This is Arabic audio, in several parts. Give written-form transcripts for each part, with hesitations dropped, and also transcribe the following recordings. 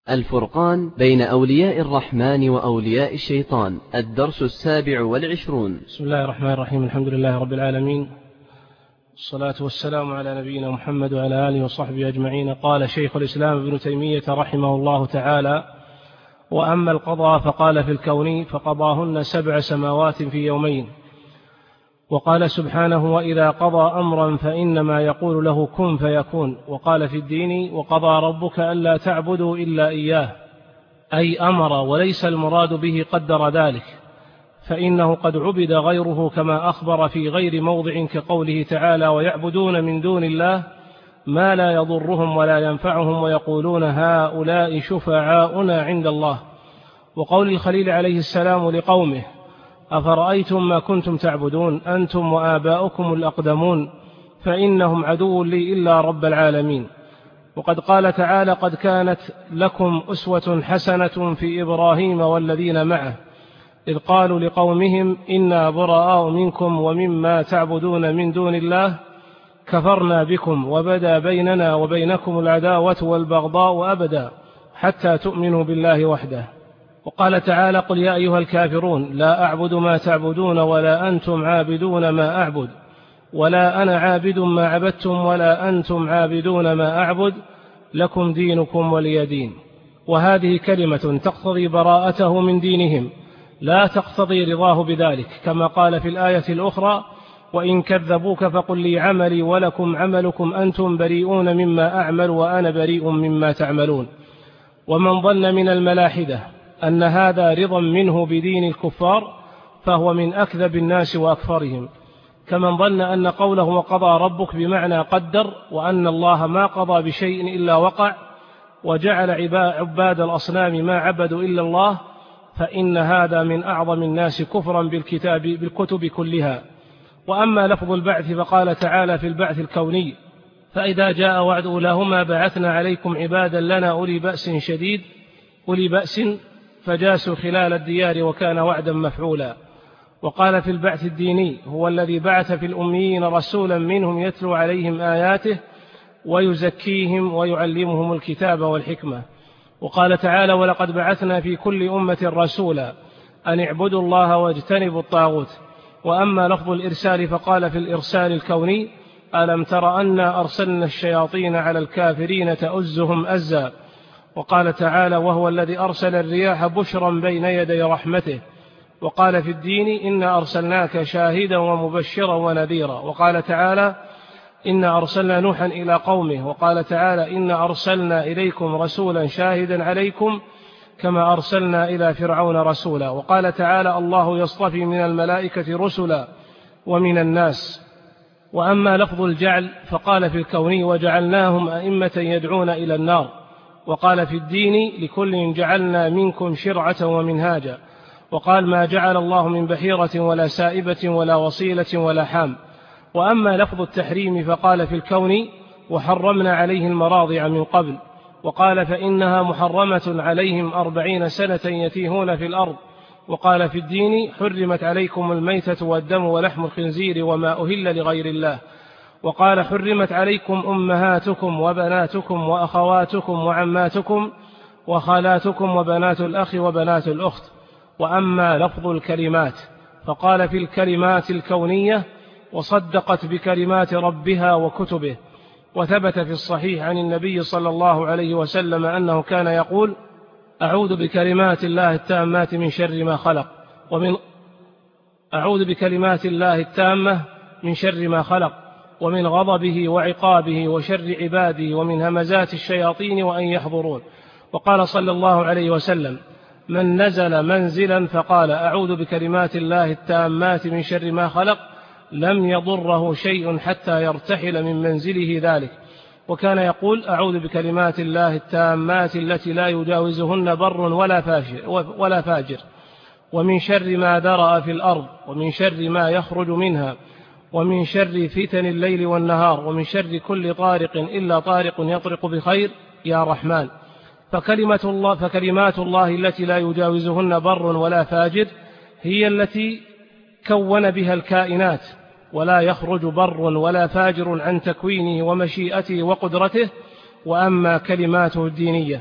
الفرقان بين أولياء الرحمن وأولياء الشيطان، الدرس 27. بسم الله الرحمن الرحيم. الحمد لله رب العالمين، الصلاة والسلام على نبينا محمد وعلى آله وصحبه أجمعين. قال شيخ الإسلام ابن تيمية رحمه الله تعالى: وأما القضاء فقال في الكون فقضاهن 7 سماوات في يومين. وقال سبحانه: وإذا قضى أمرا فإنما يقول له كن فيكون. وقال في الدين: وقضى ربك ألا تعبدوا إلا إياه، أي أمر، وليس المراد به قدر ذلك، فإنه قد عبد غيره كما أخبر في غير موضع، كقوله تعالى: ويعبدون من دون الله ما لا يضرهم ولا ينفعهم ويقولون هؤلاء شفعاؤنا عند الله. وقول الخليل عليه السلام لقومه: أفرأيتم ما كنتم تعبدون أنتم وآباؤكم الأقدمون فإنهم عدو لي إلا رب العالمين. وقد قال تعالى: قد كانت لكم أسوة حسنة في إبراهيم والذين معه إذ قالوا لقومهم إنا براء منكم ومما تعبدون من دون الله كفرنا بكم وبدا بيننا وبينكم العداوة والبغضاء أبدا حتى تؤمنوا بالله وحده. وقال تعالى: قل يا أيها الكافرون لا أعبد ما تعبدون ولا أنتم عابدون ما أعبد ولا أنا عابد ما عبدتم ولا أنتم عابدون ما أعبد لكم دينكم ولي دين. وهذه كلمة تقتضي براءته من دينهم، لا تقتضي رضاه بذلك، كما قال في الآية الأخرى: وإن كذبوك فقل لي عملي ولكم عملكم أنتم بريئون مما أعمل وأنا بريء مما تعملون. ومن ظن من الملاحدة أن هذا رضا منه بدين الكفار فهو من أكذب الناس وأكفرهم، كمن ظن أن قوله وقضى ربك بمعنى قدر، وأن الله ما قضى بشيء إلا وقع، وجعل عباد الأصنام ما عبدوا إلا الله، فإن هذا من أعظم الناس كفرا بالكتب كلها. وأما لفظ البعث فقال تعالى في البعث الكوني: فإذا جاء وعد أولاهما بعثنا عليكم عبادا لنا أولي بأس شديد أولي بأس فجاسوا خلال الديار وكان وعدا مفعولا. وقال في البعث الديني: هو الذي بعث في الأميين رسولا منهم يتلو عليهم آياته ويزكيهم ويعلمهم الكتاب والحكمة. وقال تعالى: ولقد بعثنا في كل أمة رسولا أن اعبدوا الله واجتنبوا الطاغوت. وأما لفظ الإرسال فقال في الإرسال الكوني: ألم تر أنا أرسلنا الشياطين على الكافرين تؤزهم أزا. وقال تعالى: وهو الذي أرسل الرياح بشرا بين يدي رحمته. وقال في الدين: إنا أرسلناك شاهدا ومبشرا ونذيرا. وقال تعالى: إنا أرسلنا نوحا إلى قومه. وقال تعالى: إنا أرسلنا إليكم رسولا شاهدا عليكم كما أرسلنا إلى فرعون رسولا. وقال تعالى: الله يصطفي من الملائكة رسلا ومن الناس. وأما لفظ الجعل فقال في الكوني: وجعلناهم أئمة يدعون إلى النار. وقال في الدين: لكل جعلنا منكم شرعة ومنهاجا. وقال: ما جعل الله من بحيرة ولا سائبة ولا وصيلة ولا حام. وأما لفظ التحريم فقال في الكون: وحرمنا عليه المراضع من قبل. وقال: فإنها محرمة عليهم 40 سنة يتيهون في الأرض. وقال في الدين: حرمت عليكم الميتة والدم ولحم الخنزير وما أهل لغير الله. وقال: حرمت عليكم أمهاتكم وبناتكم وأخواتكم وعماتكم وخالاتكم وبنات الأخ وبنات الأخت. وأما لفظ الكلمات فقال في الكلمات الكونية: وصدقت بكلمات ربها وكتبه. وثبت في الصحيح عن النبي صلى الله عليه وسلم أنه كان يقول: أعوذ بكلمات الله التامات من شر ما خلق أعوذ بكلمات الله التامة من شر ما خلق ومن غضبه وعقابه وشر عباده ومن همزات الشياطين وأن يحضرون. وقال صلى الله عليه وسلم: من نزل منزلا فقال أعوذ بكلمات الله التامات من شر ما خلق لم يضره شيء حتى يرتحل من منزله ذلك. وكان يقول: أعوذ بكلمات الله التامات التي لا يجاوزهن بر ولا فاجر ومن شر ما ذرأ في الأرض ومن شر ما يخرج منها ومن شر فتن الليل والنهار ومن شر كل طارق إلا طارق يطرق بخير يا رحمن. فكلمات الله التي لا يجاوزهن بر ولا فاجر هي التي كون بها الكائنات، ولا يخرج بر ولا فاجر عن تكوينه ومشيئته وقدرته. وأما كلماته الدينية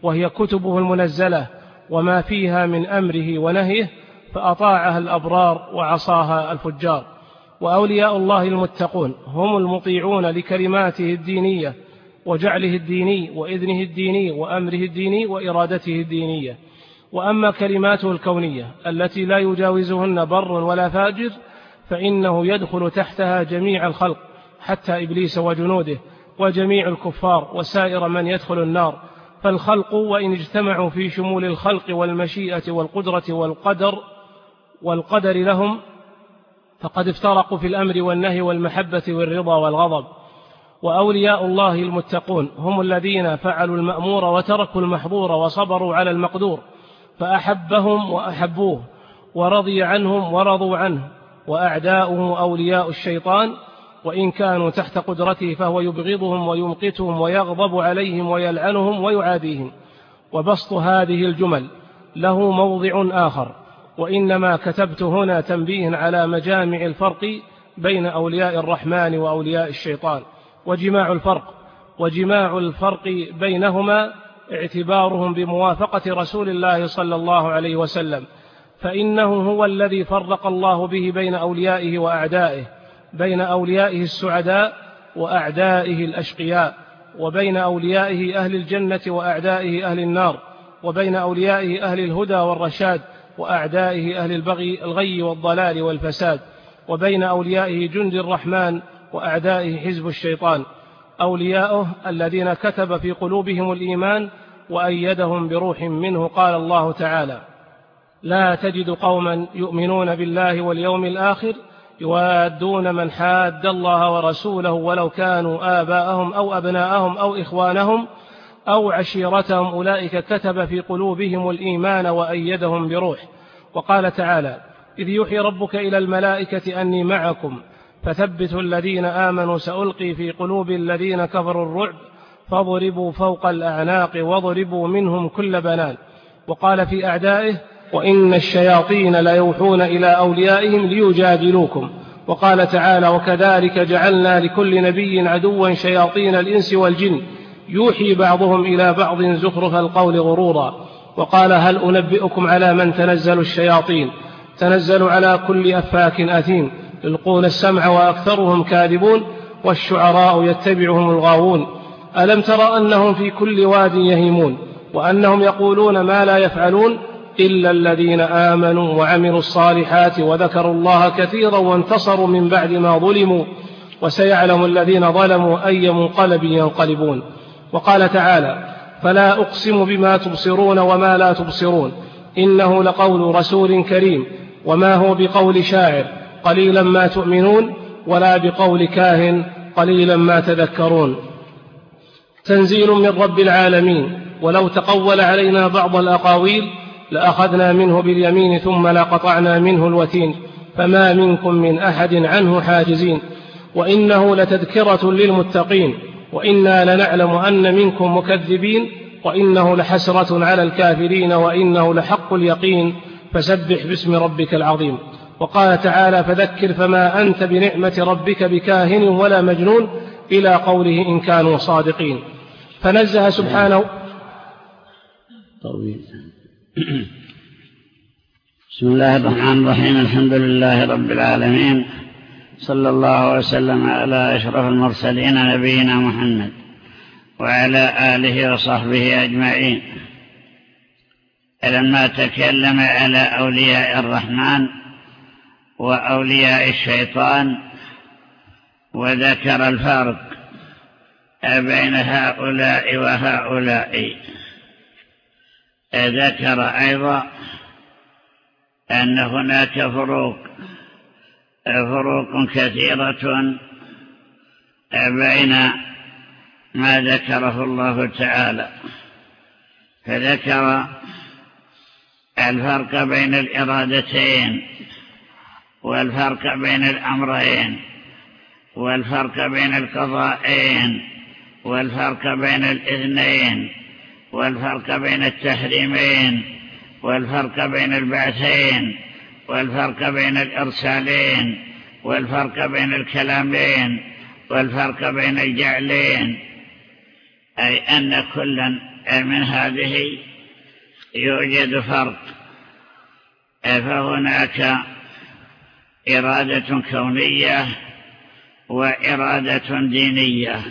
وهي كتبه المنزلة وما فيها من أمره ونهيه، فأطاعها الأبرار وعصاها الفجار. وأولياء الله المتقون هم المطيعون لكلماته الدينية وجعله الديني وإذنه الديني وأمره الديني وإرادته الدينية. وأما كلماته الكونية التي لا يجاوزهن بر ولا فاجر فإنه يدخل تحتها جميع الخلق حتى إبليس وجنوده وجميع الكفار وسائر من يدخل النار. فالخلق وإن اجتمعوا في شمول الخلق والمشيئة والقدرة والقدر لهم فقد افترقوا في الأمر والنهي والمحبة والرضا والغضب. وأولياء الله المتقون هم الذين فعلوا المأمور وتركوا المحظور وصبروا على المقدور، فأحبهم وأحبوه ورضي عنهم ورضوا عنه. وأعداؤه أولياء الشيطان، وإن كانوا تحت قدرته فهو يبغضهم ويمقتهم ويغضب عليهم ويلعنهم ويعاديهم. وبسط هذه الجمل له موضع آخر، وإنما كتبت هنا تنبيه على مجامع الفرق بين أولياء الرحمن وأولياء الشيطان وجماع الفرق بينهما اعتبارهم بموافقة رسول الله صلى الله عليه وسلم، فإنه هو الذي فرق الله به بين أوليائه وأعدائه، بين أوليائه السعداء وأعدائه الأشقياء، وبين أوليائه أهل الجنة وأعدائه أهل النار، وبين أوليائه أهل الهدى والرشاد وأعدائه أهل الغي والضلال والفساد، وبين أوليائه جند الرحمن وأعدائه حزب الشيطان. أولياؤه الذين كتب في قلوبهم الإيمان وأيدهم بروح منه. قال الله تعالى: لا تجد قوما يؤمنون بالله واليوم الآخر يوادون من حاد الله ورسوله ولو كانوا آباءهم أو أبناءهم أو إخوانهم أو عشيرتهم أولئك كتب في قلوبهم الإيمان وأيدهم بروح. وقال تعالى: إذ يوحي ربك إلى الملائكة أني معكم فثبتوا الذين آمنوا سألقي في قلوب الذين كفروا الرعب فاضربوا فوق الأعناق واضربوا منهم كل بنان. وقال في أعدائه: وإن الشياطين ليوحون إلى أوليائهم ليجادلوكم. وقال تعالى: وكذلك جعلنا لكل نبي عدوا شياطين الإنس والجن يوحي بعضهم إلى بعض زخرف القول غرورا. وقال: هل أنبئكم على من تنزل الشياطين؟ تنزل على كل أفاك أثيم يلقون السمع وأكثرهم كاذبون والشعراء يتبعهم الغاوون. ألم تر أنهم في كل واد يهيمون وأنهم يقولون ما لا يفعلون إلا الذين آمنوا وعملوا الصالحات وذكروا الله كثيرا وانتصروا من بعد ما ظلموا وسيعلم الذين ظلموا أي منقلب ينقلبون. وقال تعالى: فلا أقسم بما تبصرون وما لا تبصرون إنه لقول رسول كريم وما هو بقول شاعر قليلا ما تؤمنون ولا بقول كاهن قليلا ما تذكرون. تنزيل من رب العالمين، ولو تقول علينا بعض الأقاويل لأخذنا منه باليمين ثم لقطعنا منه الوتين فما منكم من أحد عنه حاجزين. وإنه لتذكرة للمتقين وإنا لنعلم أن منكم مكذبين وإنه لحسرة على الكافرين وإنه لحق اليقين فسبح باسم ربك العظيم. وقال تعالى: فذكر فما أنت بنعمة ربك بكاهن ولا مجنون إلى قوله إن كانوا صادقين. فنزه سبحانه. بسم الله الرحمن الرحيم. الحمد لله رب العالمين، صلى الله وسلم على أشرف المرسلين نبينا محمد وعلى آله وصحبه أجمعين. لما تكلم على أولياء الرحمن وأولياء الشيطان وذكر الفرق بين هؤلاء وهؤلاء، ذكر أيضا أن هناك فروق كثيرة بين ما ذكره الله تعالى، فذكر الفرق بين الإرادتين والفرق بين الأمرين والفرق بين القضاءين والفرق بين الإذنين والفرق بين التحريمين والفرق بين البعثين والفرق بين الإرسالين والفرق بين الكلامين والفرق بين الجعلين، أي أن كلا من هذه يوجد فرق، فهناك إرادة كونية وإرادة دينية،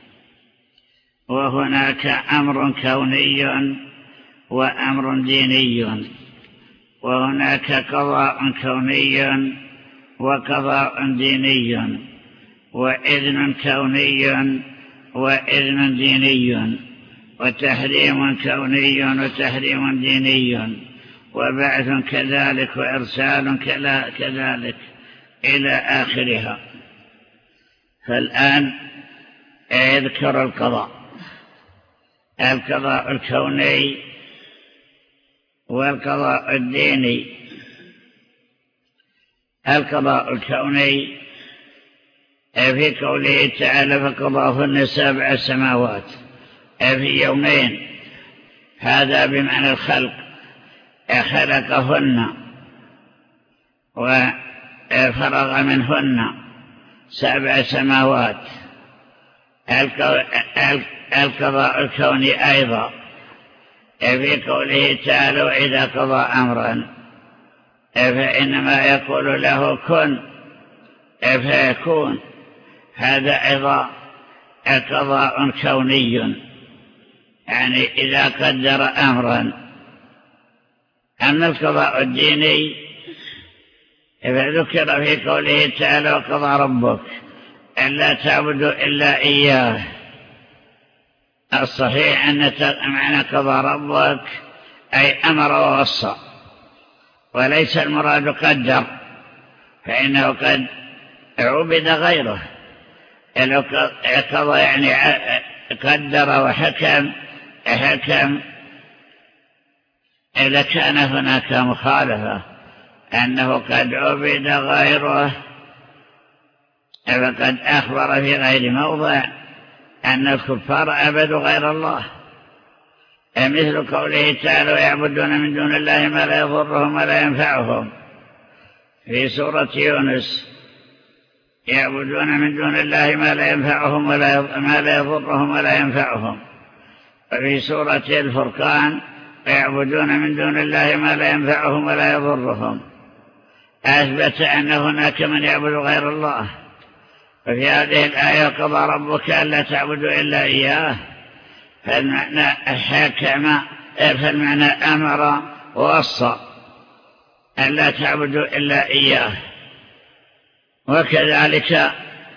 وهناك أمر كوني وأمر ديني، وهناك قضاء كوني وقضاء ديني، وإذن كوني وإذن ديني، وتحريم كوني وتحريم ديني، وبعث كذلك، وإرسال كذلك إلى آخرها. فالآن يذكر القضاء الكوني والقضاء الديني. القضاء الكوني في قوله تعالى فقضاهن 7 سماوات في يومين، هذا بمعنى الخلق، خلقهن وفرغ منهن 7 سماوات. القضاء الكوني أيضا في قوله تعالى وإذا قضى أمرا فإنما يقول له كن فيكون، هذا أيضا قضاء كوني، يعني إذا قدر أمرا. أما القضاء الديني فذكر في قوله تعالى وقضى ربك ألا تعبدوا إلا إياه. الصحيح أن معنى قضى ربك أي أمر ووصى، وليس المراد قدر، فإنه قد عبد غيره. قضى يعني قدر وحكم، إذا كان هناك مخالفة أنه قد عبد غيره، فقد أخبر في غير موضع أن الكفار عبدوا غير الله، مثل قوله تعالى ويعبدون من دون الله ما لا يضرهم ولا ينفعهم في سورة يونس، يعبدون من دون الله ما لا ينفعهم ما لا يضرهم ولا ينفعهم. وفي سورة الفرقان يعبدون من دون الله ما لا ينفعهم ولا يضرهم، أثبت أن هناك من يعبد غير الله. وفي هذه الآية قضى ربك ألا تعبدوا إلا إياه، فالمعنى أمر ووصى ألا تعبدوا إلا إياه. وكذلك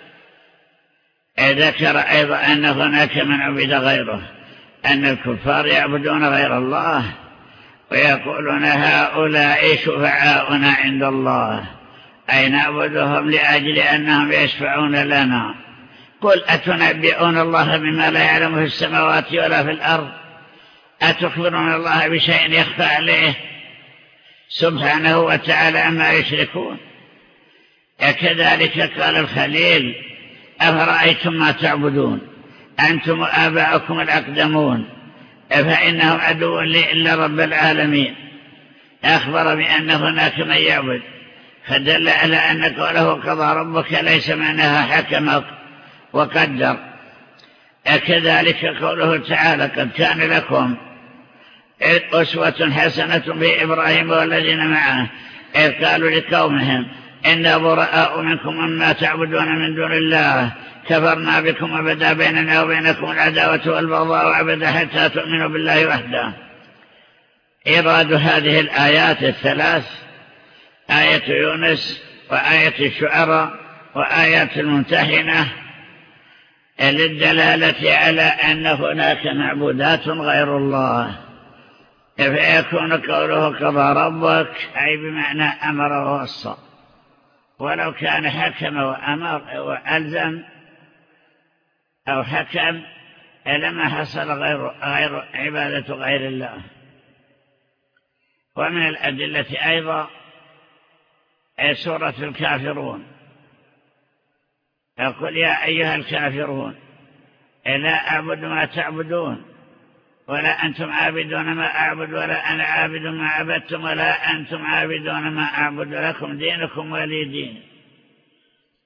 ذكر أيضا أن هناك من عبد غيره، أن الكفار يعبدون غير الله ويقولون هؤلاء شفعاؤنا عند الله، أي نعبدهم لأجل أنهم يشفعون لنا. قل أتنبئون الله بما لا يعلم في السماوات ولا في الأرض، أتخبرون الله بشيء يخفى عليه سبحانه وتعالى عما يشركون. كذلك قال الخليل أفرأيتم ما تعبدون أنتم وآباؤكم الأقدمون فإنهم عدو لي إلا رب العالمين. أخبر بأن هناك من يعبد، فدل على أن قوله قضى ربك ليس معناها حكم وقدر. كذلك قوله تعالى قد كان لكم أسوة حسنة في إبراهيم والذين معه إذ قالوا لقومهم إنا براء منكم مما تعبدون من دون الله كفرنا بكم وبدا بيننا وبينكم العداوة والبغضاء أبدا حتى تؤمنوا بالله وحده. إيراد هذه الآيات الثلاث، آية يونس وآية الشعراء وآيات الممتحنة، للدلالة على أن هناك معبودات غير الله، فيكون قوله قضى ربك أي بمعنى أمر ووصى. ولو كان حكم وأمر وألزم أو حكم لما حصل غير عبادة غير الله. ومن الأدلة أيضا سورة الكافرون، يقول يا أيها الكافرون لا أعبد ما تعبدون ولا أنتم عابدون ما أعبد ولا أنا عابد ما عبدتم ولا أنتم عابدون ما أعبد لكم دينكم ولي دين.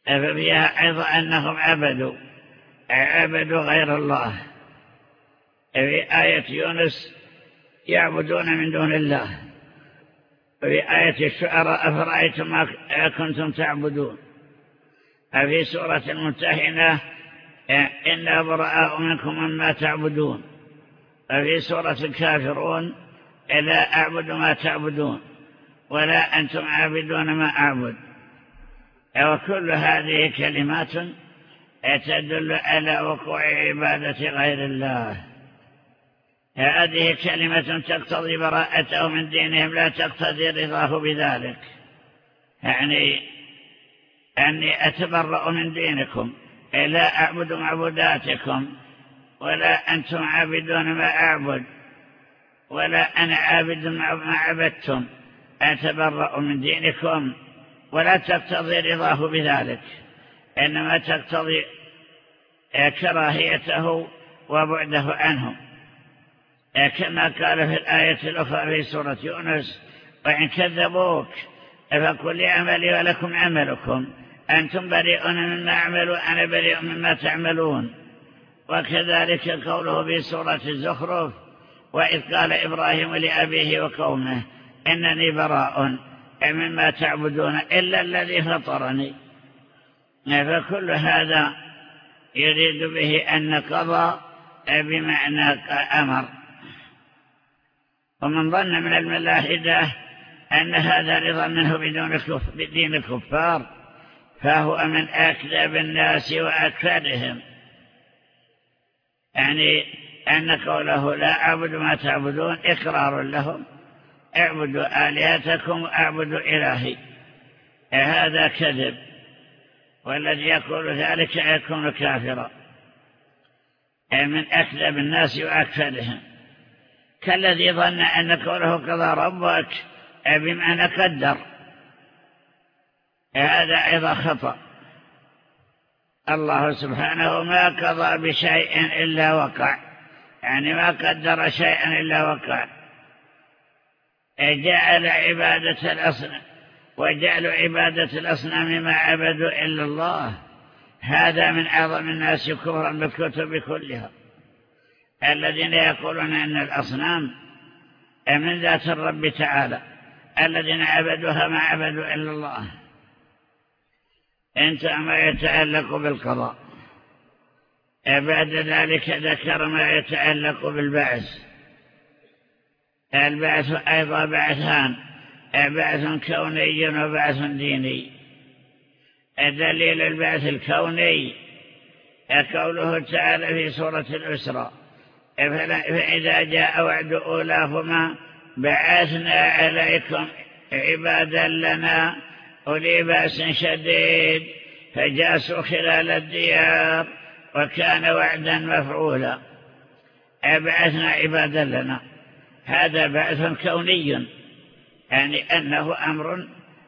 ففيها أيضا أنهم عبدوا غير الله، في آية يونس يعبدون من دون الله، وفي آية الشعراء أفرأيتم ما كنتم تعبدون، وفي سورة الممتحنة إنا براء منكم مما تعبدون، وفي سورة الكافرون لا أعبد ما تعبدون ولا أنتم عابدون ما أعبد. وكل هذه كلمات تدل على وقوع عبادة غير الله. هذه كلمة تقتضي براءته من دينهم، لا تقتضي رضاه بذلك. يعني أني أتبرأ من دينكم، لا أعبد معبوداتكم ولا أنتم عابدون ما أعبد ولا أنا عابد ما عبدتم، أتبرأ من دينكم، ولا تقتضي رضاه بذلك، إنما تقتضي كراهيته وبعده عنهم، كما قال في الآية الأخرى في سورة يونس: وإن كذبوك فقل عملي ولكم عملكم أنتم بريئون مما أعمل وأنا بريء مما تعملون. وكذلك قوله في سورة الزخرف: وإذ قال إبراهيم لأبيه وقومه إنني براء مما تعبدون إلا الذي فطرني. فكل هذا يريد به أن قضى بمعنى أمر. ومن ظن من الملاحدة أن هذا رضا منه بدين الكفار فهو من أكذب الناس وأكفرهم، يعني أن قوله لا أعبد ما تعبدون إقرار لهم: اعبدوا آلهتكم وأعبدوا إلهي. هذا كذب، والذي يقول ذلك يكون كافرا، من أكذب الناس وأكفرهم، كالذي ظن أن قوله قضى ربك بمعنى قدر. هذا أيضا خطأ. الله سبحانه ما قضى بشيء إلا وقع، يعني ما قدر شيئا إلا وقع. جعل عبادة الأصنام وجعلوا عبادة الأصنام ما عبدوا إلا الله. هذا من أعظم الناس كفرا بالكتب كلها، الذين يقولون أن الأصنام من ذات الرب تعالى، الذين عبدوها ما عبدوا إلا الله. انتهى ما يتعلق بالقضاء. بعد ذلك ذكر ما يتعلق بالبعث. البعث أيضا بعثان: بعث كوني وبعث ديني. دليل البعث الكوني قوله تعالى في سورة الإسراء: فإذا جاء وعد أولاهما بعثنا عليكم عبادا لنا أولي بأس شديد فجاسوا خلال الديار وكان وعدا مفعولا. بعثنا عبادا لنا، هذا بعث كوني، يعني أنه أمر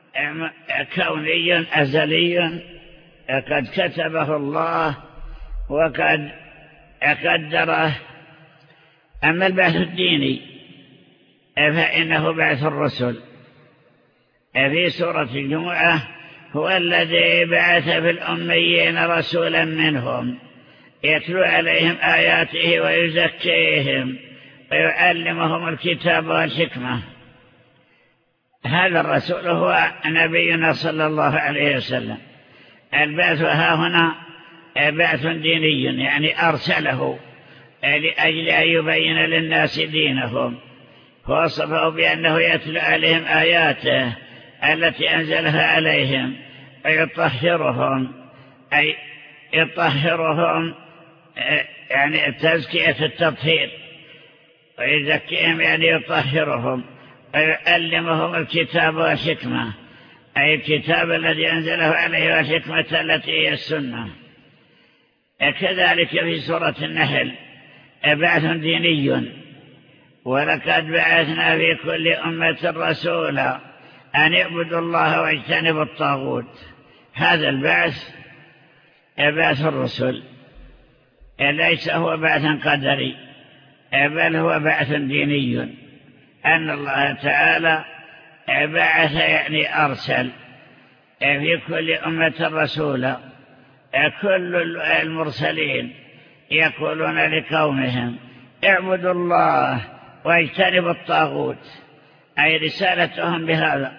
كوني أزلي قد كتبه الله وقد قدره. أما البعث الديني فإنه بعث الرسل. في سورة الجمعة: هو الذي بعث في الأميين رسولا منهم يتلو عليهم آياته ويزكيهم ويعلمهم الكتاب والحكمة. هذا الرسول هو نبينا صلى الله عليه وسلم. البعث ها هنا بعث ديني، يعني أرسله لأجل أن يبين للناس دينهم، ووصفه بأنه يتلو عليهم آياته التي أنزلها عليهم ويطهرهم، أي يطهرهم يعني تزكية التطهير، ويزكيهم يعني يطهرهم، ويعلمهم الكتاب والحكمة، أي الكتاب الذي أنزله عليه والحكمة التي هي السنة. كذلك في سورة النحل بعث ديني: ولقد بعثنا في كل أمة رسولا أن اعبدوا الله واجتنبوا الطاغوت. هذا البعث بعث الرسل، ليس هو بعثا قدري بل هو بعث ديني، أن الله تعالى بعث يعني أرسل في كل أمة رسولا. كل المرسلين يقولون لقومهم اعبدوا الله واجتنبوا الطاغوت، أي رسالتهم بهذا.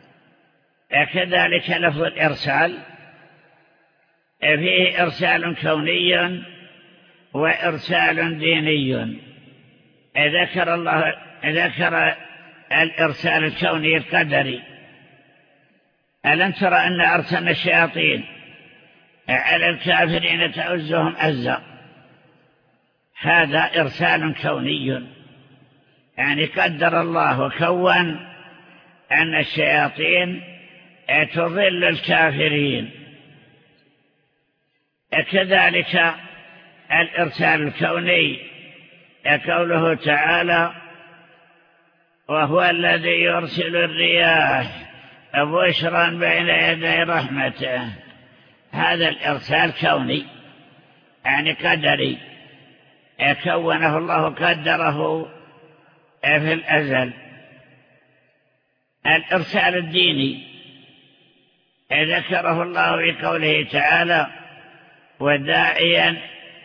كذلك لفظ الإرسال فيه إرسال كوني وإرسال ديني. ذكر الإرسال الكوني القدري. ألم ترى أن أرسلنا الشياطين على الكافرين تؤزهم أزا؟ هذا إرسال كوني، يعني قدر الله وكون أن الشياطين تضل الكافرين. كذلك الإرسال الكوني قوله تعالى: وهو الذي يرسل الرياح بشرا بين يدي رحمته. هذا الإرسال كوني، يعني قدري، كونه الله قدره في الأزل. الإرسال الديني ذكره الله في قوله تعالى: وداعيا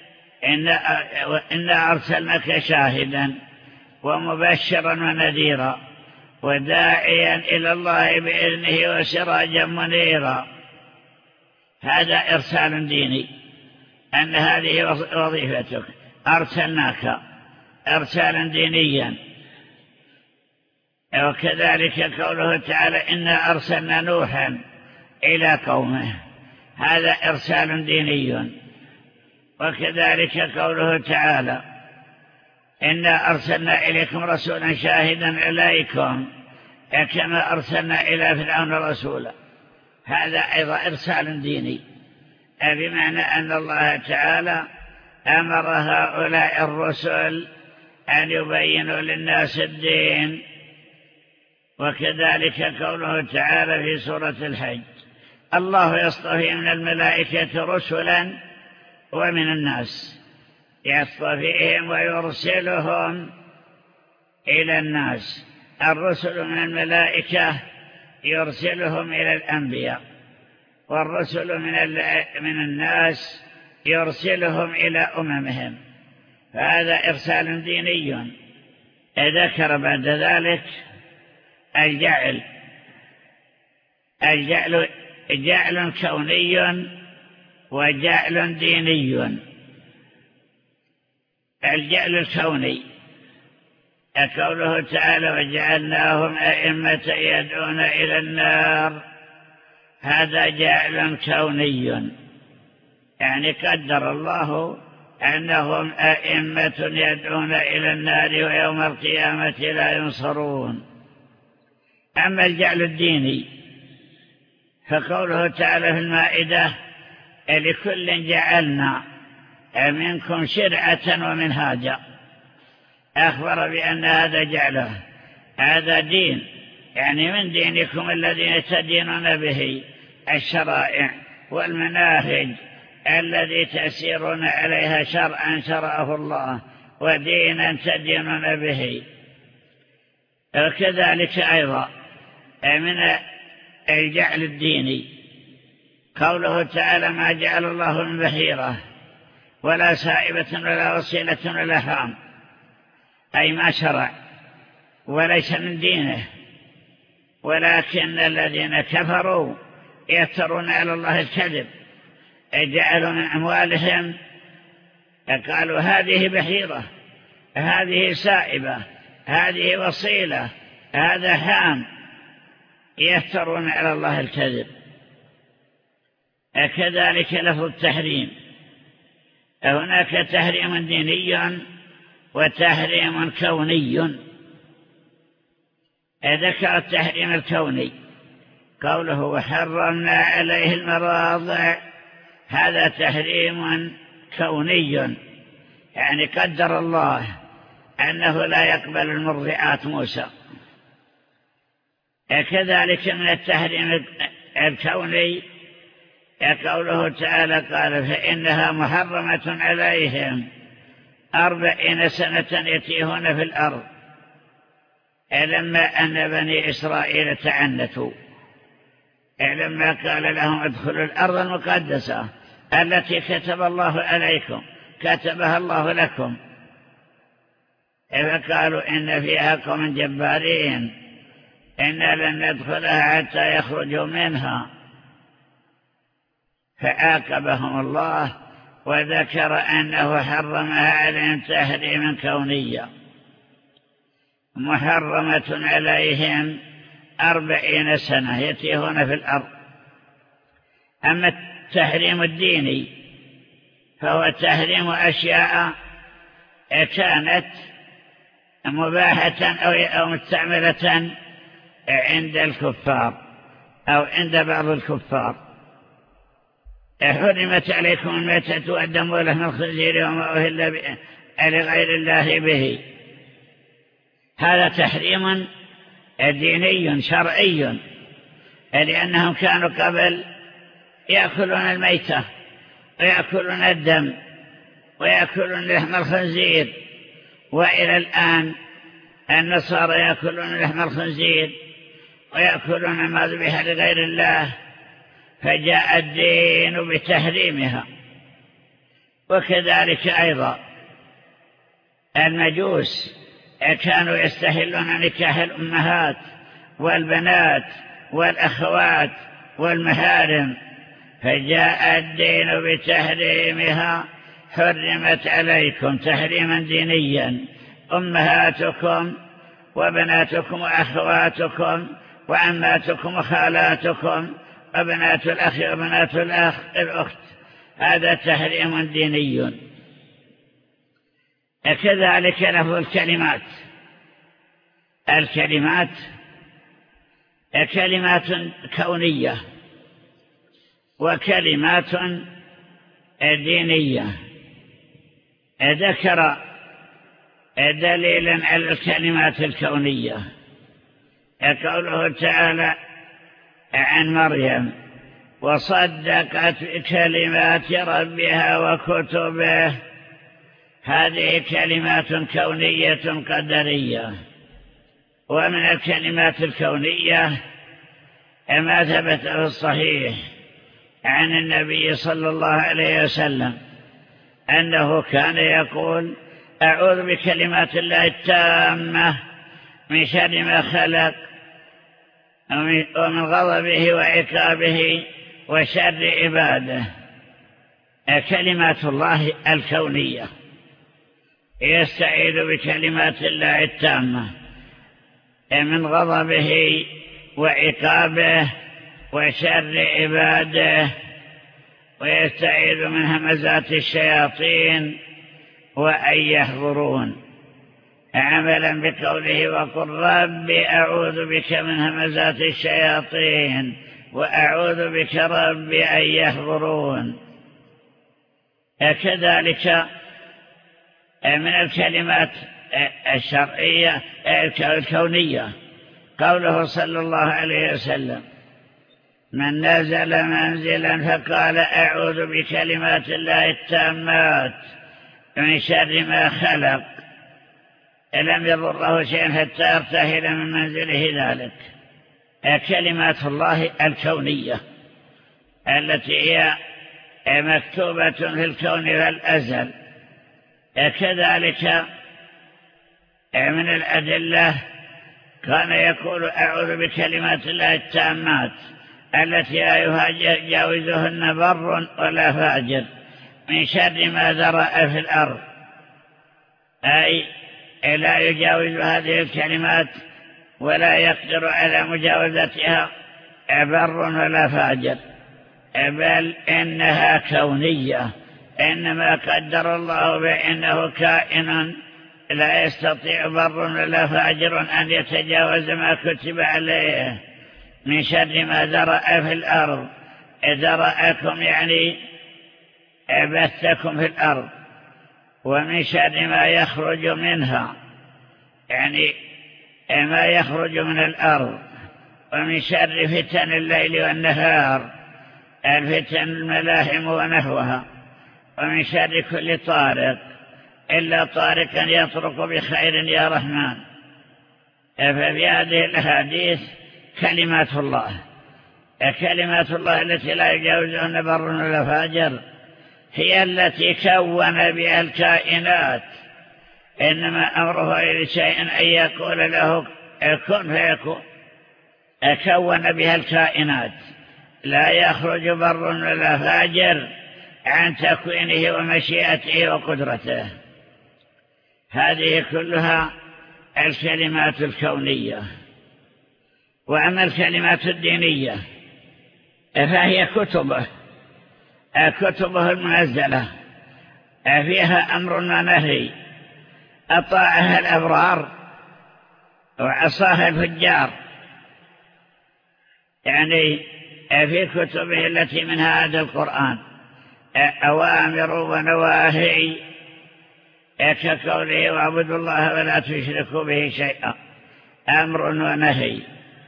إنا أرسلناك شاهدا ومبشرا ونذيرا وداعيا إلى الله بإذنه وسراجا منيرا. هذا إرسال ديني، أن هذه وظيفتك، أرسلناك إرسالا دينيا. وكذلك قوله تعالى: إنا أرسلنا نوحا إلى قومه. هذا إرسال ديني. وكذلك قوله تعالى: إنا أرسلنا إليكم رسولا شاهدا عليكم كما أرسلنا إلى فرعون رسولا. هذا أيضا إرسال ديني، بمعنى أن الله تعالى أمر هؤلاء الرسل أن يبينوا للناس الدين. وكذلك قوله تعالى في سورة الحج: الله يصطفي من الملائكة رسلا ومن الناس، يصطفيهم ويرسلهم إلى الناس. الرسل من الملائكة يرسلهم إلى الأنبياء، والرسل من الناس يرسلهم إلى أممهم. فهذا إرسال ديني. ذكر بعد ذلك جعل كوني وجعل ديني. الجعل الكوني قوله تعالى: وجعلناهم أئمة يدعون إلى النار. هذا جعل كوني، يعني قدر الله أنهم أئمة يدعون إلى النار ويوم القيامة لا ينصرون. أما الجعل الديني فقوله تعالى في المائدة: لكل جعلنا منكم شرعة ومنهاجا. أخبر بأن هذا جعله، هذا دين، يعني من دينكم الذي تدينون به، الشرائع والمناهج الذي تسيرون عليها شرعا شرعه الله ودينا تدينون به. وكذلك أيضا من الجعل الديني قوله تعالى: ما جعل الله من بحيرة ولا سائبة ولا وصيلة ولا حام، أي ما شرع وليس من دينه. ولكن الذين كفروا يفترون على الله الكذب، جعلوا من أموالهم، قالوا هذه بحيرة، هذه سائبة، هذه وصيلة، هذا حام، يفترون على الله الكذب. كذلك لفظ التحريم، هناك تحريم ديني وتحريم كوني. ذكر التحريم الكوني قوله: وحرمنا عليه المراضع. هذا تحريم كوني، يعني قدر الله أنه لا يقبل المرضعات موسى. كذلك من التحريم الكوني قوله تعالى: قال: فإنها محرمة عليهم 40 سنة يتيهون في الأرض. لما أن بني إسرائيل تعنتوا، لما قال لهم: ادخلوا الأرض المقدسة التي كتب الله عليكم، كتبها الله لكم، فقالوا إن فيها قوم جبارين إنا لن ندخلها حتى يخرجوا منها، فعاقبهم الله وذكر أنه حرمها عليهم تحريما كونيا، محرمة عليهم 40 سنة يتيهون في الأرض. أما التحريم الديني فهو تحريم أشياء كانت مباحة أو مستعملة عند الكفار أو عند بعض الكفار. حرمت عليكم الميتة والدم ولحم الخنزير وما أهل لغير الله به. هذا تحريم ديني شرعي، لأنهم كانوا قبل يأكلون الميتة ويأكلون الدم ويأكلون لحم الخنزير، وإلى الآن النصارى يأكلون لحم الخنزير ويأكلون ما ذبح لغير الله، فجاء الدين بتحريمها. وكذلك أيضا المجوس كانوا يستحلون نكاح الأمهات والبنات والأخوات والمحارم، فجاء الدين بتحريمها. حرمت عليكم تحريما دينيا أمهاتكم وبناتكم وأخواتكم وعماتكم وخالاتكم وبنات الأخ وبنات الأخت، هذا تحريم ديني. كذلك لفظ الكلمات كلمات كونية وكلمات دينية. ذكر دليلا على الكلمات الكونية قوله تعالى عن مريم وصدقت بكلمات ربها وكتبه. هذه كلمات كونية قدرية. ومن الكلمات الكونية ما ثبت في الصحيح عن النبي صلى الله عليه وسلم أنه كان يقول أعوذ بكلمات الله التامة من شر ما خلق ومن غضبه وعقابه وشر عباده. كلمات الله الكونية يستعيذ بكلمات الله التامة من غضبه وعقابه وشر عباده، ويستعيذ من همزات الشياطين وأن يحضرون، عملا بقوله وقل رب أعوذ بك من همزات الشياطين وأعوذ بك رب أن يحضرون. كذلك من الكلمات الشرعية الكونية قوله صلى الله عليه وسلم من نزل منزلا فقال أعوذ بكلمات الله التامات من شر ما خلق لم يضره شيء حتى يرتحل من منزله ذلك. كلمات الله الكونية التي هي مكتوبة في الكون والأزل. كذلك من الأدلة كان يقول أعوذ بكلمات الله التامات التي لا يجاوزهن بر ولا فاجر من شر ما ذرأ في الأرض، أي لا يجاوز هذه الكلمات ولا يقدر على مجاوزتها بر ولا فاجر، بل إنها كونية، إنما قدر الله بأنه كائن لا يستطيع بر ولا فاجر أن يتجاوز ما كتب عليه من شر ما ذرأ في الأرض. ذرأكم يعني بثكم في الأرض، ومن شر ما يخرج منها يعني ما يخرج من الأرض، ومن شر فتن الليل والنهار الفتن الملاحم ونحوها، ومن شر كل طارق إلا طارقا يطرق بخير يا رحمن. ففي هذه الأحاديث كلمات الله التي لا يجاوزهن بر ولا فاجر هي التي كون بها الكائنات إنما أمره إلى شيء أن يقول له كن فيكون، كون بها الكائنات، لا يخرج بر ولا فاجر عن تكوينه ومشيئته وقدرته. هذه كلها الكلمات الكونية. وأما الكلمات الدينية فهي كتبه المنزلة، فيها أمر ونهي، أطاعها الأبرار وعصاها الفجار. يعني في كتبه التي منها هذا القرآن أوامر ونواهي، كقوله واعبدوا الله ولا تشركوا به شيئا، أمر ونهي.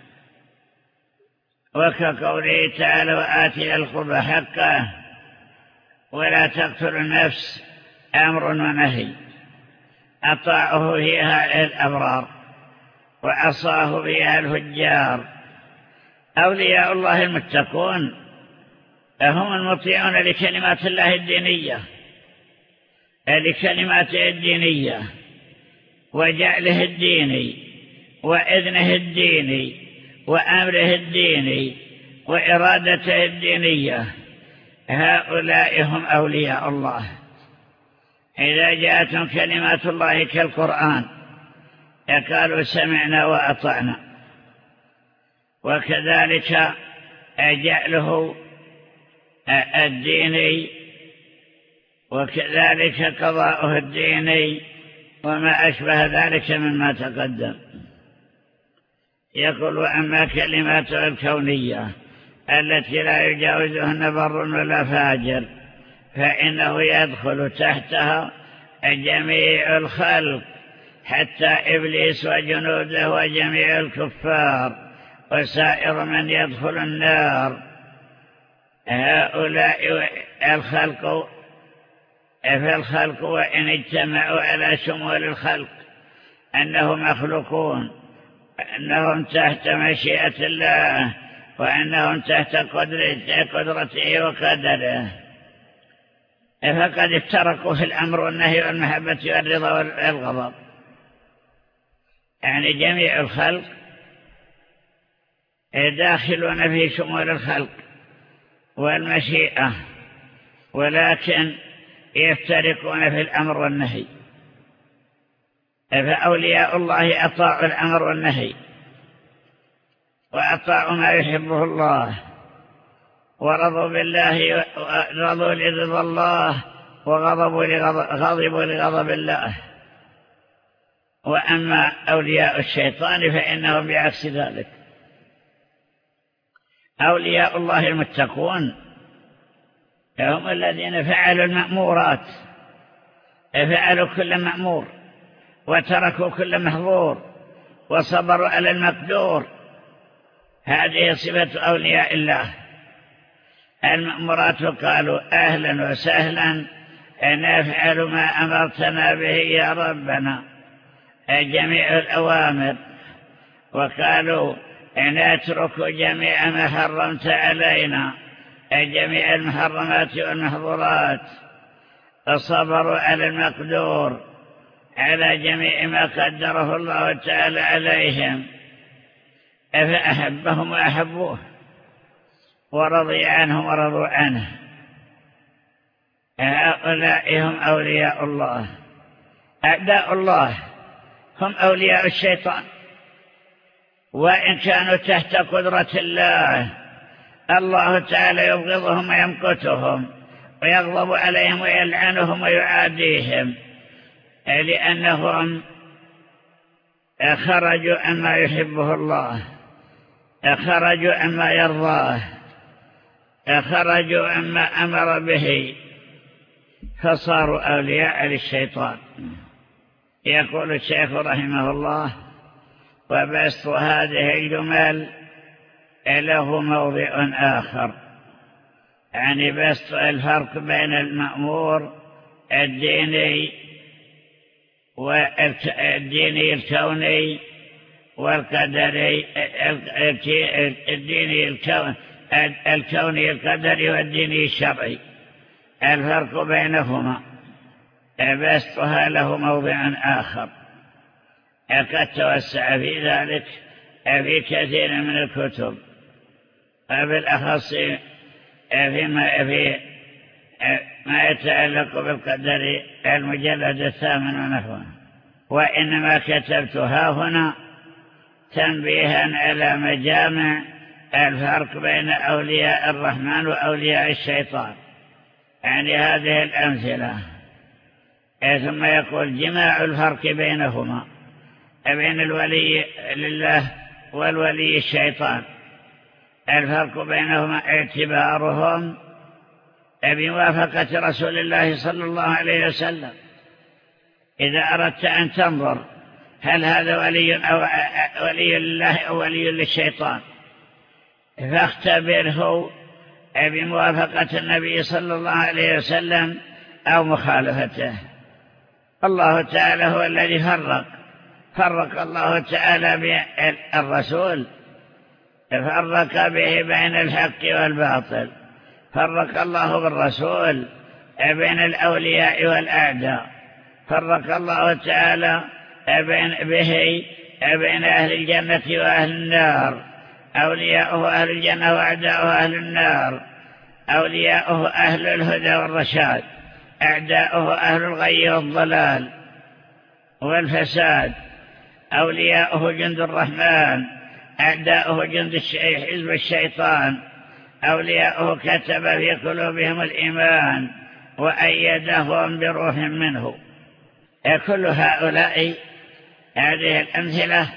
وكقوله تعالى وآتي القربى حقه ولا تقتلوا النفس، أمر ونهي. أطاعه فيها الأبرار وعصاه فيها الفجار. أولياء الله المتقون هم المطيعون لكلمات الله الدينية، لكلماته الدينية وجعله الديني وإذنه الديني وأمره الديني وإرادته الدينية. هؤلاء هم أولياء الله. إذا جاءتهم كلمات الله كالقرآن قالوا سمعنا وأطعنا. وكذلك جعله الديني، وكذلك قضاؤه الديني وما أشبه ذلك مما تقدم. يقول وأما كلماته الكونية التي لا يجاوزهن بر ولا فاجر فإنه يدخل تحتها جميع الخلق حتى إبليس وجنوده وجميع الكفار وسائر من يدخل النار. هؤلاء الخلق فالخلق وإن اجتمعوا على شمول الخلق أنهم مخلوقون، أنهم تحت مشيئة الله، وأنهم تحت قدرته وقدره، فقد افترقوا في الأمر والنهي والمحبة والرضا والغضب. يعني جميع الخلق داخلون في شمول الخلق والمشيئة، ولكن يفترقون في الأمر والنهي. فأولياء الله أطاعوا الأمر والنهي، وأطاعوا ما يحبه الله، ورضوا بالله، رضوا لرضا الله وغضبوا لغضب الله. وأما أولياء الشيطان فإنهم بعكس ذلك. أولياء الله المتقون هم الذين فعلوا المأمورات، فعلوا كل مأمور وتركوا كل محظور وصبروا على المقدور. هذه صفة أولياء الله. المأمورات قالوا أهلا وسهلا نفعل ما أمرتنا به يا ربنا، جميع الأوامر. وقالوا نترك جميع ما حرمت علينا، جميع المحرمات والمحظورات. فصبروا على المقدور، على جميع ما قدره الله تعالى عليهم، فأحبهم وأحبوه، ورضي عنهم ورضوا عنه. هؤلاء هم أولياء الله. أعداء الله هم أولياء الشيطان، وإن كانوا تحت قدرة الله، الله تعالى يبغضهم ويمقتهم ويغضب عليهم ويلعنهم ويعاديهم، لأنهم خرجوا عما يحبه الله، خرجوا عما يرضاه، خرجوا عما أمر به، فصاروا أولياء للشيطان. يقول الشيخ رحمه الله وبسط هذه الجمل له موضع آخر، يعني بسط الفرق بين المأمور الديني والديني الكوني والقدري، الديني الكوني القدري والديني الشرعي. الفرق بينهما بسطها له موضع آخر. قد توسع في ذلك في كثير من الكتب، وبالأخص ما يتعلق بالقدر المجلد 8 ونحوه. وإنما كتبتها هنا تنبيها على مجامع الفرق بين أولياء الرحمن وأولياء الشيطان، يعني هذه الأمثلة. ثم يقول جماع الفرق بينهما، بين الولي لله والولي الشيطان. الفرق بينهما اعتبارهم بموافقة رسول الله صلى الله عليه وسلم. إذا أردت أن تنظر هل هذا ولي لله أو ولي للشيطان، فاختبره بموافقة النبي صلى الله عليه وسلم أو مخالفته. الله تعالى هو الذي فرق الله تعالى بالرسول، فرق به بين الحق والباطل. فرق الله بالرسول بين الأولياء والأعداء. فرق الله تعالى بين أهل الجنة وأهل النار، أولياءه أهل الجنة وأعداؤه أهل النار. أولياؤه أهل الهدى والرشاد، أعداؤه أهل الغي والضلال والفساد. أولياؤه جند الرحمن، أعداؤه جند حزب الشيطان. أولياؤه كتب في قلوبهم الإيمان وأيدهم بروح منه. كل هؤلاء هذه الأمثلة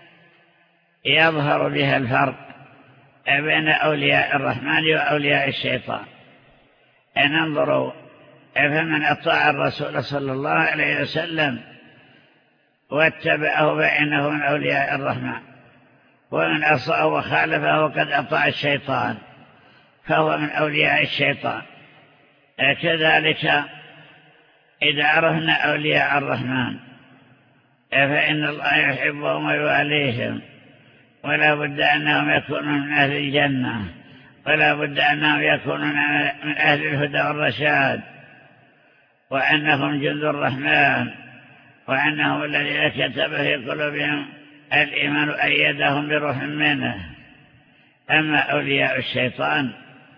يظهر بها الفرق بين أولياء الرحمن وأولياء الشيطان. ننظر فمن أطاع الرسول صلى الله عليه وسلم واتبعه فإنه من أولياء الرحمن، ومن أصاه وخالفه وقد أطاع الشيطان فهو من أولياء الشيطان. كذلك إذا عرفنا أولياء الرحمن فإن الله يحبهم ويواليهم، ولا بد أنهم يكونون من أهل الجنة، ولا بد أنهم يكونون من أهل الهدى والرشاد، وأنهم جند الرحمن، وأنهم الذين كتب في قلوبهم الإيمان أيدهم بروح منه. أما أولياء الشيطان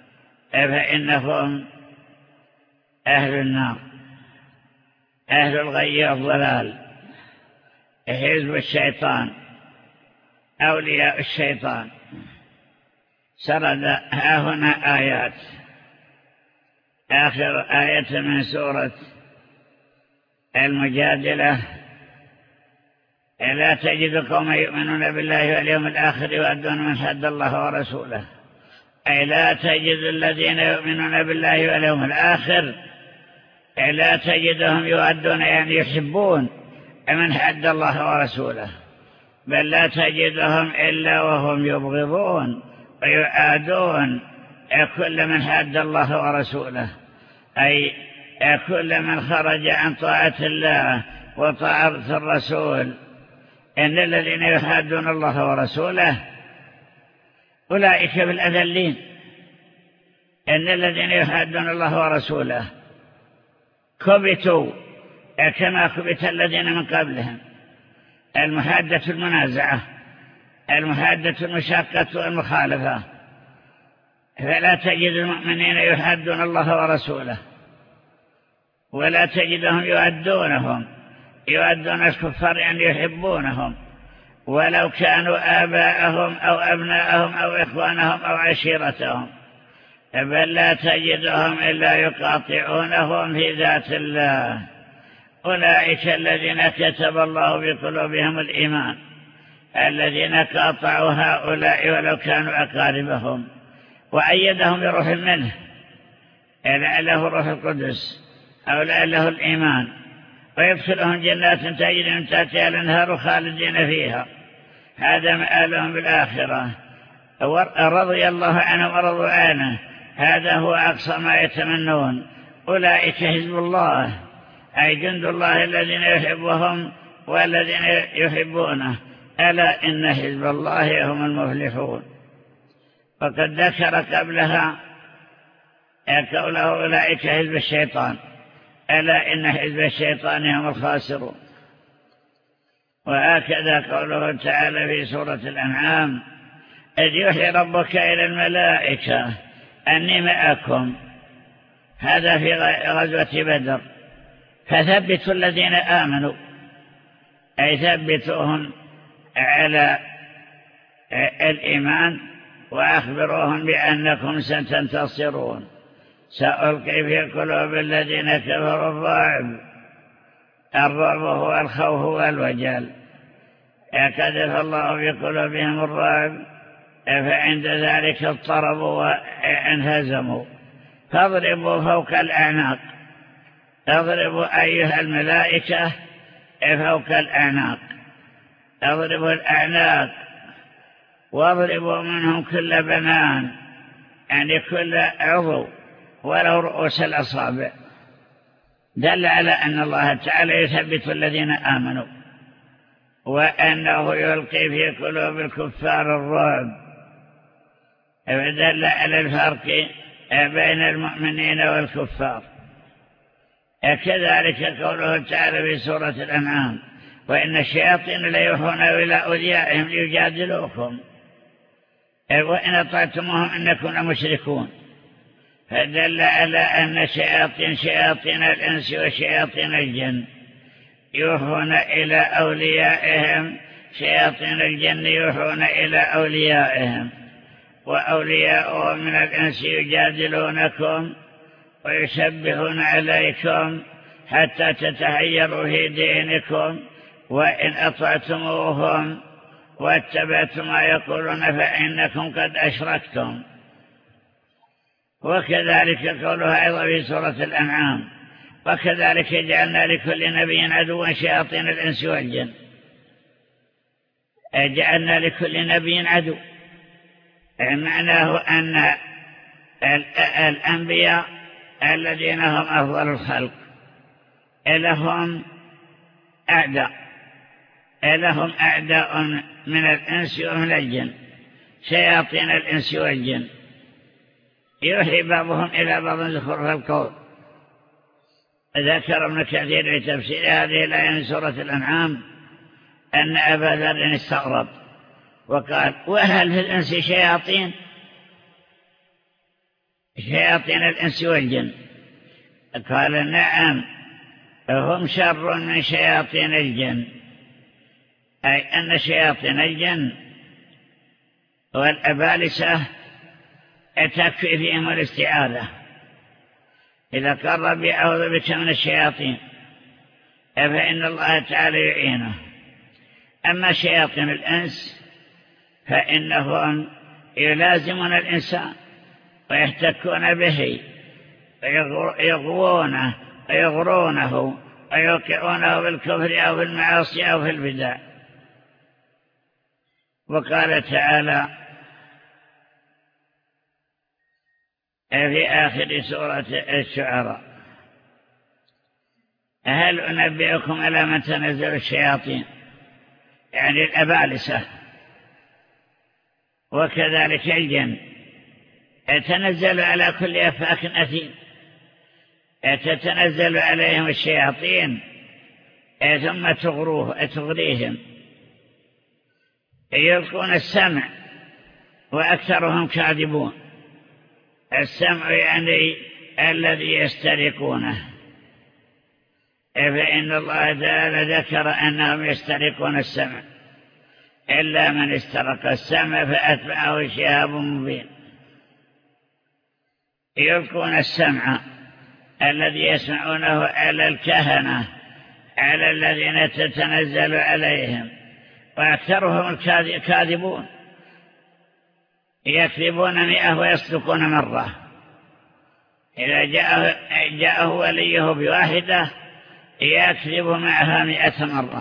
فإنهم أهل النار، أهل الغي والضلال، حزب الشيطان، أولياء الشيطان. سرد هنا آيات. آخر آية من سورة المجادلة: لا تجد قوما يؤمنون بالله واليوم الآخر يؤدون من حد الله ورسوله. أي لا تجد الذين يؤمنون بالله واليوم الآخر، لا تجدهم يؤدون يعني يحبون من حد الله ورسوله، بل لا تجدهم إلا وهم يبغضون ويعادون كل من حد الله ورسوله، أي كل من خرج عن طاعة الله وطاعة الرسول. إن الذين يحادون الله ورسوله أولئك بالأذلين. إن الذين يحادون الله ورسوله كبتوا كما كبت الذين من قبلهم. المحادة المنازعة، المحادة المشاقة والمخالفة. فلا تجد المؤمنين يحادون الله ورسوله، ولا تجدهم يؤدون الكفار أن يحبونهم ولو كانوا آباءهم أو أبناءهم أو إخوانهم أو عشيرتهم، بل لا تجدهم إلا يقاطعونهم في ذات الله. أولئك الذين كتب الله بقلوبهم الإيمان، الذين قاطعوا هؤلاء ولو كانوا أقاربهم، وأيدهم بروح منه، لعله روح القدس أو لعله الإيمان، ويدخلهم جنات تجري من تحتها الأنهار خالدين فيها. هذا مآلهم بالآخرة. رضي الله عنهم ورضوا عنه، هذا هو أقصى ما يتمنون. أولئك حزب الله، أي جند الله الذين يحبهم والذين يحبونه. ألا إن حزب الله هم المفلحون. وقد ذكر قبلها قوله أولئك حزب الشيطان، ألا إن حزب الشيطان هم الخاسرون. وهكذا قوله تعالى في سورة الأنعام: إذ يوحي ربك إلى الملائكة أني معكم. هذا في غزوة بدر. فثبتوا الذين آمنوا، أي ثبتوهم على الإيمان وأخبروهم بأنكم ستنتصرون. سألقي في قلوب الذين كفروا الرعب. الرعب هو الخوف والوجل. كذف الله في قلوبهم الرعب فعند ذلك اضطربوا وانهزموا. فاضربوا فوق الأعناق. اضربوا أيها الملائكة فوق الأعناق. اضربوا الأعناق واضربوا منهم كل بنان، يعني كل عضو ولو رؤوس الأصابع. دل على أن الله تعالى يثبت الذين آمنوا، وأنه يلقي في قلوب الكفار الرعب. فدل على الفرق بين المؤمنين والكفار. كذلك قوله تعالى في سورة الأنعام: وإن الشياطين ليوحون إلى أوليائهم ليجادلوكم وإن أطعتموهم إنكم لمشركون. فدل على أن شياطين الإنس وشياطين الجن يوحون إلى أوليائهم. شياطين الجن يوحون إلى أوليائهم، وأولياؤهم من الإنس يجادلونكم ويشبهون عليكم حتى تتحيروا في دينكم. وإن أطعتموهم واتبعتم ما يقولون فإنكم قد أشركتم. وكذلك قولها أيضا في سورة الأنعام: وكذلك جعلنا لكل نبي عدوا شياطين الإنس والجن. جعلنا لكل نبي عدو، معناه أن الأنبياء الذين هم أفضل الخلق لهم أعداء من الإنس ومن الجن. شياطين الإنس والجن يوحي بعضهم إلى بعض زخرف القول. ذكر ابن كثير في تفسير هذه الآية من سورة الأنعام أن أبا ذر استغرب وقال: وهل في الإنس شياطين الإنس والجن؟ قال: نعم، هم شر من شياطين الجن. أي أن شياطين الجن والأبالسة تكفي فيهم الاستعاذة. إذا قال: ربي أعوذ بك من الشياطين، فإن الله تعالى يعينه. أما شياطين الإنس فإنهم يلازمون الإنسان ويحتكون به ويغوونه ويغرونه ويوقعونه بالكفر أو بالمعاصي أو في البدع. وقال تعالى في آخر سورة الشعراء: هل أنبئكم على من تنزل الشياطين، يعني الأبالسة. وكذلك الجن تنزل على كل أفاك أثيم. تتنزل عليهم الشياطين ثم تغريهم. يلقون السمع وأكثرهم كاذبون. السمع يعني الذي يسترقونه، فإن الله تعالى ذكر أنهم يسترقون السمع، إلا من استرق السمع فأتبعه شهاب مبين. يلقون السمع الذي يسمعونه على الكهنة، على الذين تتنزل عليهم، وأكثرهم كاذبون. يكذبون 100 ويصدقون مرة. إذا جاءه وليه بواحدة يكذب معها 100 مرة.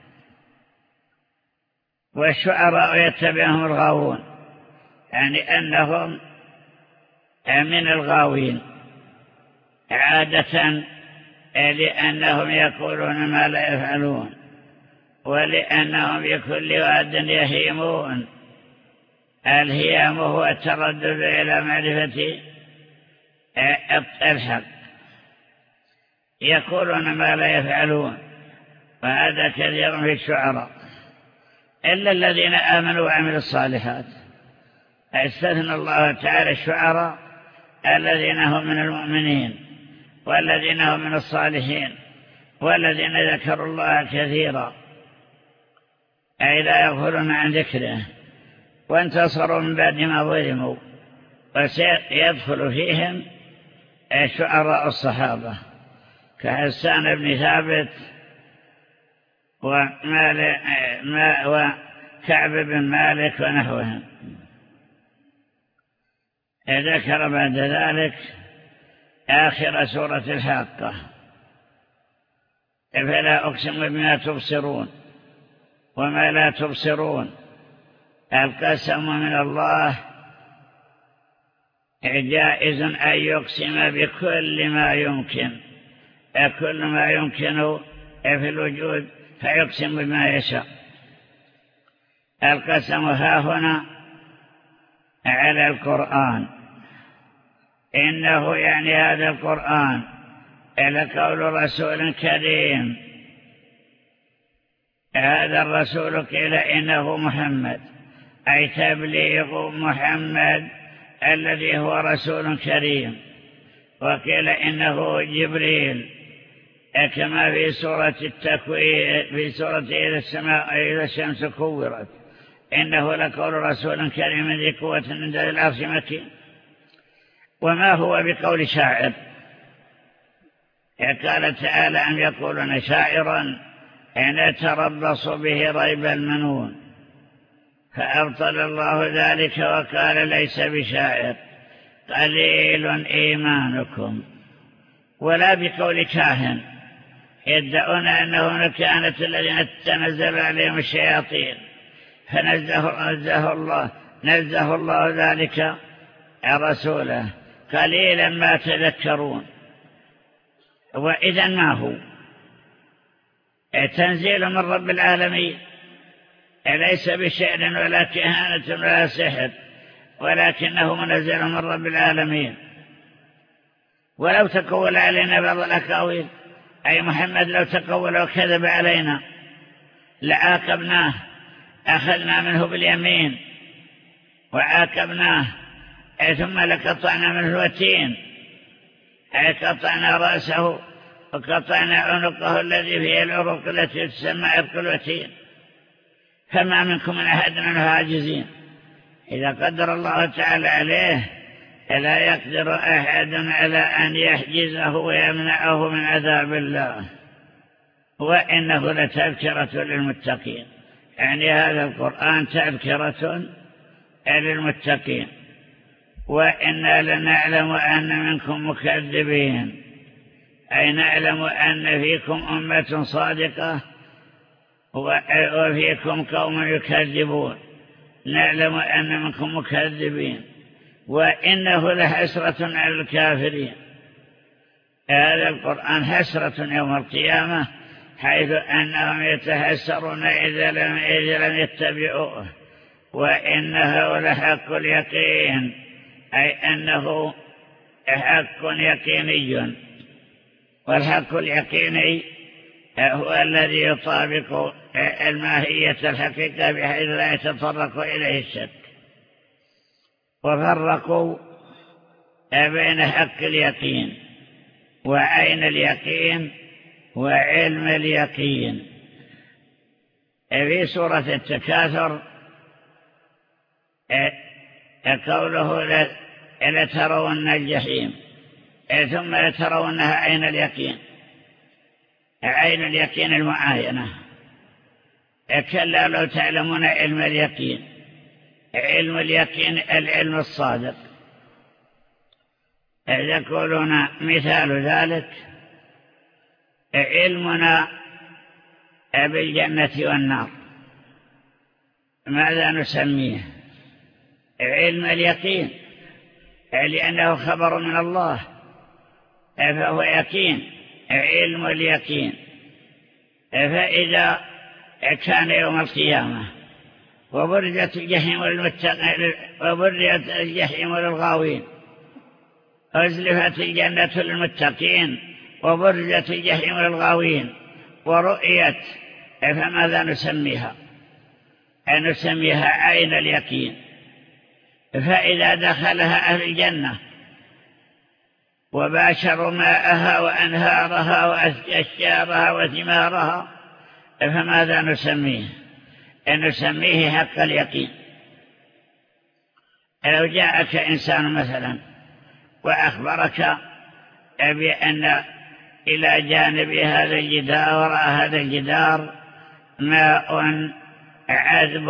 والشعراء يتبعهم الغاوون، يعني أنهم من الغاوين عادة، لأنهم يقولون ما لا يفعلون، ولأنهم بكل واد يهيمون. الهيام هو التردد إلى معرفة الحق. يقولون ما لا يفعلون، وهذا كثير في الشعراء، إلا الذين آمنوا وعملوا الصالحات. استثنى الله تعالى الشعراء الذين هم من المؤمنين والذين هم من الصالحين والذين ذكروا الله كثيرا، أي لا يغفلون عن ذكره وانتصروا من بعد ما ظلموا. وسيدخل فيهم شعراء الصحابة كحسان بن ثابت وكعب بن مالك ونحوهم. ذكر بعد ذلك آخر سورة الحاقة: فلا أقسم بما تبصرون وما لا تبصرون. القسم من الله جائز أن يقسم بكل ما يمكن، كل ما يمكن في الوجود فيقسم بما يشاء. القسم ها هنا على القرآن، إنه يعني هذا القرآن لقول رسول كريم. هذا الرسول قيل إنه محمد، أي تبليغ محمد الذي هو رسول كريم. وقيل إنه جبريل كما في سورة التكوير، في سورة إذا الشمس كورت، إنه لقول رسول كريم ذي قوة عند ذي العرش مكين. وما هو بقول شاعر، قال تعالى: أم يقولون شاعرا إن تربص به ريب المنون. فأبطل الله ذلك وقال: ليس بشاعر، قليل إيمانكم. ولا بقول كاهن، يدعون أنهم كانت الذين تنزل عليهم الشياطين، فنزه الله ذلك رسوله، قليلا ما تذكرون. وإذا ما هو تنزيل من رب العالمين، ليس بشعر ولا كهانة ولا سحر، ولكنه منزل من رب العالمين. ولو تقول علينا بعض الأقاويل، أي محمد لو تقول وكذب علينا لعاقبناه، أخذنا منه باليمين وعاقبناه، ثم لقطعنا منه الوتين، أي قطعنا رأسه وقطعنا عنقه الذي فيه العروق التي تسمى عرق الوتين. فما منكم من أحد منه عاجزين. إذا قدر الله تعالى عليه لا يقدر أحد على أن يحجزه ويمنعه من عذاب الله. وإنه لتذكرة للمتقين، يعني هذا القرآن تذكرة للمتقين. وإنا لنعلم أن منكم مكذبين، أي نعلم أن فيكم أمة صادقة وفيكم قوم يكذبون. نعلم أن منكم مكذبين، وإنه لحسرة على الكافرين. هذا القرآن حسرة يوم القيامة، حيث أنهم يتحسرون إذا لم يتبعوه. وإنه لحق اليقين، أي أنه حق يقيني. والحق اليقيني هو الذي يطابق الماهية الحقيقة بحيث لا يتطرق إليه الشك. وفرقوا بين حق اليقين وعين اليقين وعلم اليقين. في سورة التكاثر قوله لترون الجحيم ثم لترونها عين اليقين، عين اليقين المعاينة. كلا لو تعلمون علم اليقين، علم اليقين العلم الصادق. يقولون مثال ذلك علمنا بالجنة والنار. ماذا نسميه؟ علم اليقين، لأنه خبر من الله فهو يقين، علم اليقين. فإذا كان يوم القيامة وبرزت الجحيم للغاوين، أزلفت الجنة للمتقين وبرزت الجحيم للغاوين ورؤيت، فماذا نسميها؟ نسميها عين اليقين. فإذا دخلها أهل الجنة وباشروا ماءها وأنهارها وأشجارها وثمارها، فماذا نسميه؟ نسميه حق اليقين. لو جاءك إنسان مثلا وأخبرك بأن إلى جانب هذا الجدار وراء هذا الجدار ماء عذب،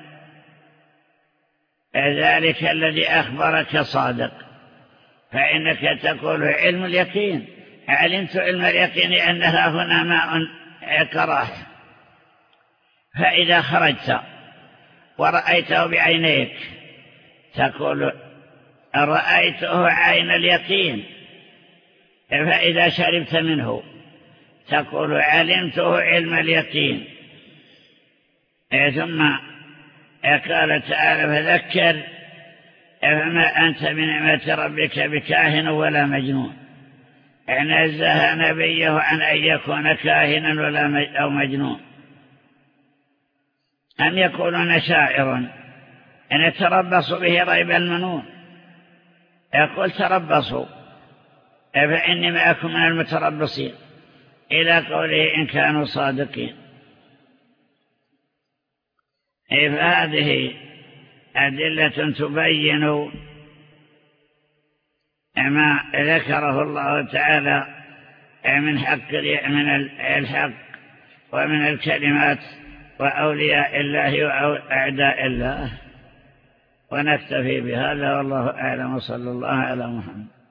ذلك الذي أخبرك صادق، فإنك تقول علم اليقين، علمت علم اليقين أنها هنا ماء كراهة. فإذا خرجت ورأيته بعينيك تقول رأيته عين اليقين. فإذا شربت منه تقول علمته علم اليقين. ثم قال تعالى فذكر فما أنت بنعمة ربك بكاهن ولا مجنون. نزه نبيه عن أن يكون كاهنا ولا أو مجنون. أم يقولون شاعر أن يتربص به ريب المنون. يقول تربصوا فإني معكم من المتربصين، إلى قوله إن كانوا صادقين. فهذه أدلة تبين ما ذكره الله تعالى من الحق ومن الكلمات وأولياء الله وأعداء الله. ونكتفي بهذا والله أعلم، وصلى الله على محمد.